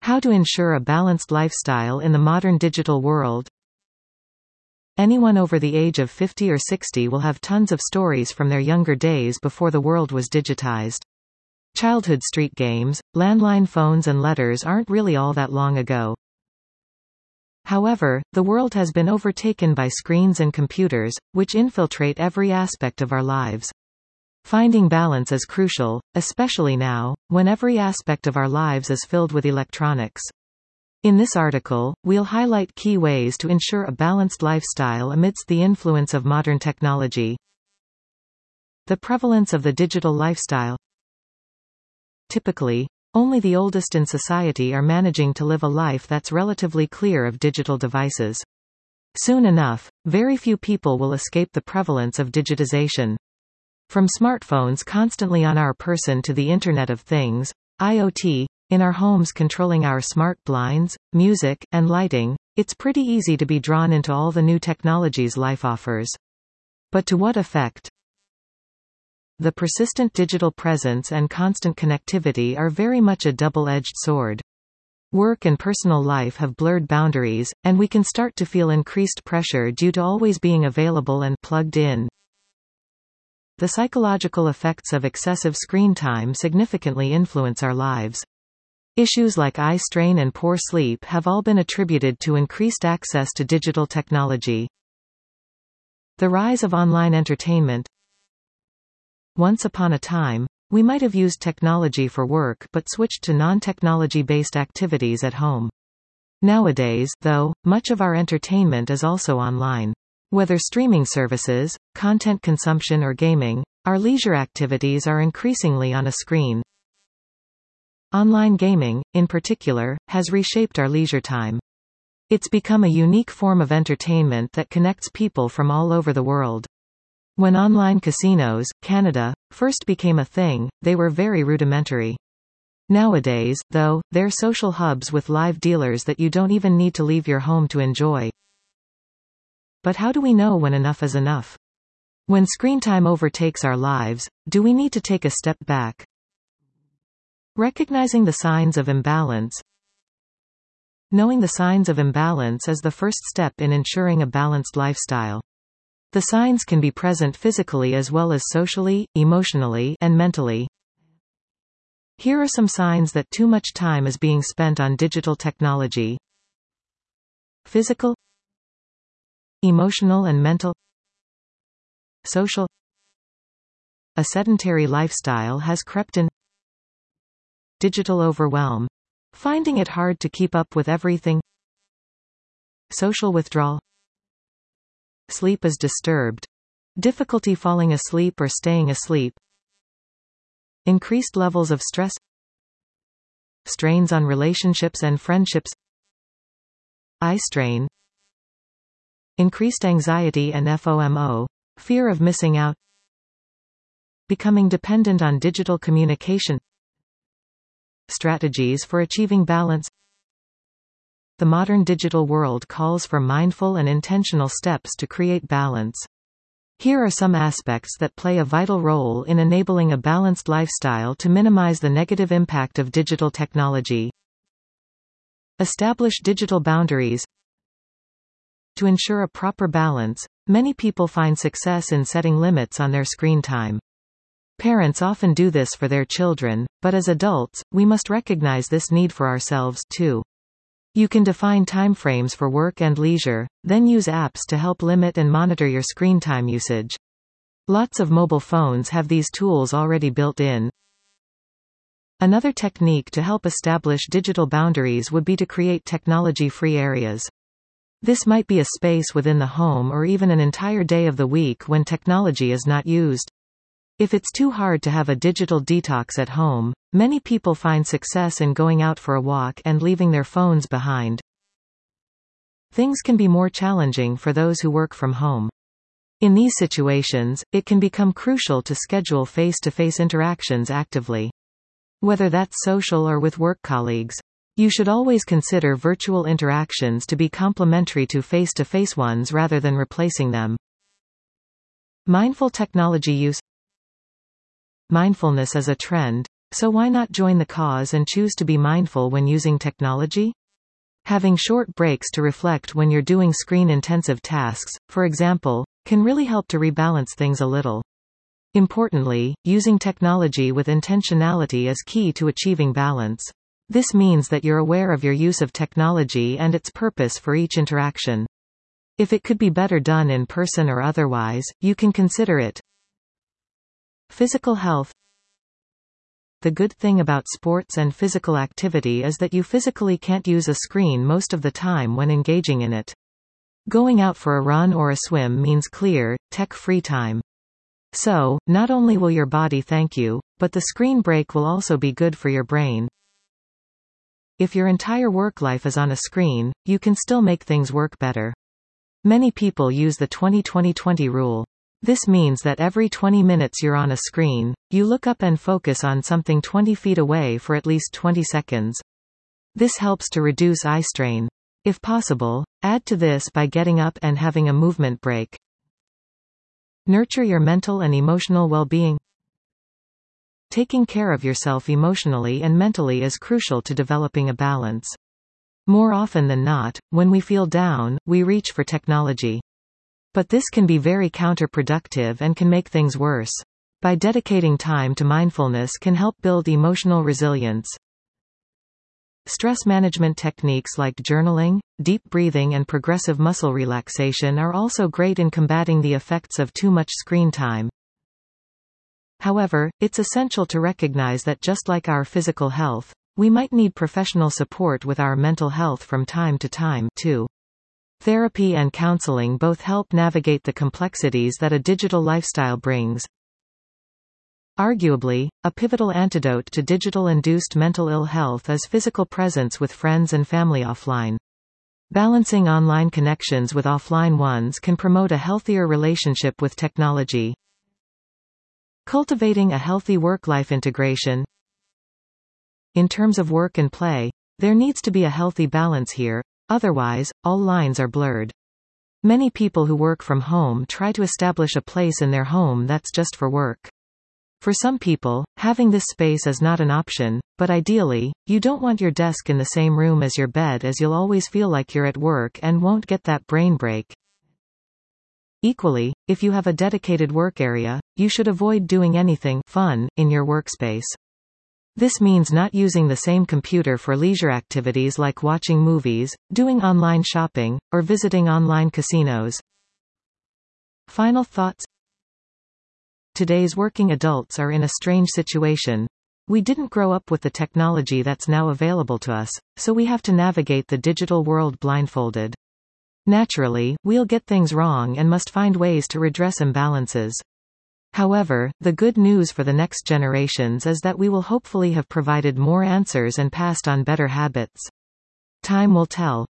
How to ensure a balanced lifestyle in the modern digital world. Anyone over the age of 50 or 60 will have tons of stories from their younger days before the world was digitized. Childhood street games, landline phones and letters aren't really all that long ago. However, the world has been overtaken by screens and computers, which infiltrate every aspect of our lives. Finding balance is crucial, especially now, when every aspect of our lives is filled with electronics. In this article, we'll highlight key ways to ensure a balanced lifestyle amidst the influence of modern technology. The prevalence of the digital lifestyle. Typically, only the oldest in society are managing to live a life that's relatively clear of digital devices. Soon enough, very few people will escape the prevalence of digitization. From smartphones constantly on our person to the Internet of Things, IoT, in our homes controlling our smart blinds, music, and lighting, it's pretty easy to be drawn into all the new technologies life offers. But to what effect? The persistent digital presence and constant connectivity are very much a double-edged sword. Work and personal life have blurred boundaries, and we can start to feel increased pressure due to always being available and plugged in. The psychological effects of excessive screen time significantly influence our lives. Issues like eye strain and poor sleep have all been attributed to increased access to digital technology. The rise of online entertainment. Once upon a time, we might have used technology for work but switched to non-technology-based activities at home. Nowadays, though, much of our entertainment is also online. Whether streaming services, content consumption or gaming, our leisure activities are increasingly on a screen. Online gaming, in particular, has reshaped our leisure time. It's become a unique form of entertainment that connects people from all over the world. When online casinos, Canada, first became a thing, they were very rudimentary. Nowadays, though, they're social hubs with live dealers that you don't even need to leave your home to enjoy. But how do we know when enough is enough? When screen time overtakes our lives, do we need to take a step back? Recognizing the signs of imbalance. Knowing the signs of imbalance is the first step in ensuring a balanced lifestyle. The signs can be present physically as well as socially, emotionally, and mentally. Here are some signs that too much time is being spent on digital technology. Physical, emotional and mental, social. A sedentary lifestyle has crept in. Digital overwhelm. Finding it hard to keep up with everything. Social withdrawal. Sleep is disturbed. Difficulty falling asleep or staying asleep. Increased levels of stress. Strains on relationships and friendships. Eye strain. Increased anxiety and FOMO, fear of missing out. Becoming dependent on digital communication. Strategies for achieving balance. The modern digital world calls for mindful and intentional steps to create balance. Here are some aspects that play a vital role in enabling a balanced lifestyle to minimize the negative impact of digital technology. Establish digital boundaries. To ensure a proper balance, many people find success in setting limits on their screen time. Parents often do this for their children, but as adults, we must recognize this need for ourselves, too. You can define timeframes for work and leisure, then use apps to help limit and monitor your screen time usage. Lots of mobile phones have these tools already built in. Another technique to help establish digital boundaries would be to create technology-free areas. This might be a space within the home or even an entire day of the week when technology is not used. If it's too hard to have a digital detox at home, many people find success in going out for a walk and leaving their phones behind. Things can be more challenging for those who work from home. In these situations, it can become crucial to schedule face-to-face interactions actively. Whether that's social or with work colleagues, you should always consider virtual interactions to be complementary to face-to-face ones rather than replacing them. Mindful technology use. Mindfulness is a trend, So why not join the cause and choose to be mindful when using technology? Having short breaks to reflect when you're doing screen-intensive tasks, for example, can really help to rebalance things a little. Importantly, using technology with intentionality is key to achieving balance. This means that you're aware of your use of technology and its purpose for each interaction. If it could be better done in person or otherwise, you can consider it. Physical health. The good thing about sports and physical activity is that you physically can't use a screen most of the time when engaging in it. Going out for a run or a swim means clear, tech-free time. So, not only will your body thank you, but the screen break will also be good for your brain. If your entire work life is on a screen, you can still make things work better. Many people use the 20-20-20 rule. This means that every 20 minutes you're on a screen, you look up and focus on something 20 feet away for at least 20 seconds. This helps to reduce eye strain. If possible, add to this by getting up and having a movement break. Nurture your mental and emotional well-being. Taking care of yourself emotionally and mentally is crucial to developing a balance. More often than not, when we feel down, we reach for technology. But this can be very counterproductive and can make things worse. By dedicating time to mindfulness can help build emotional resilience. Stress management techniques like journaling, deep breathing and progressive muscle relaxation are also great in combating the effects of too much screen time. However, it's essential to recognize that just like our physical health, we might need professional support with our mental health from time to time, too. Therapy and counseling both help navigate the complexities that a digital lifestyle brings. Arguably, a pivotal antidote to digital-induced mental ill health is physical presence with friends and family offline. Balancing online connections with offline ones can promote a healthier relationship with technology. Cultivating a healthy work-life integration. In terms of work and play, there needs to be a healthy balance here, otherwise, all lines are blurred. Many people who work from home try to establish a place in their home that's just for work. For some people, having this space is not an option, but ideally, you don't want your desk in the same room as your bed as you'll always feel like you're at work and won't get that brain break. Equally, if you have a dedicated work area, you should avoid doing anything fun in your workspace. This means not using the same computer for leisure activities like watching movies, doing online shopping, or visiting online casinos. Final thoughts. Today's working adults are in a strange situation. We didn't grow up with the technology that's now available to us, so we have to navigate the digital world blindfolded. Naturally, we'll get things wrong and must find ways to redress imbalances. However, the good news for the next generations is that we will hopefully have provided more answers and passed on better habits. Time will tell.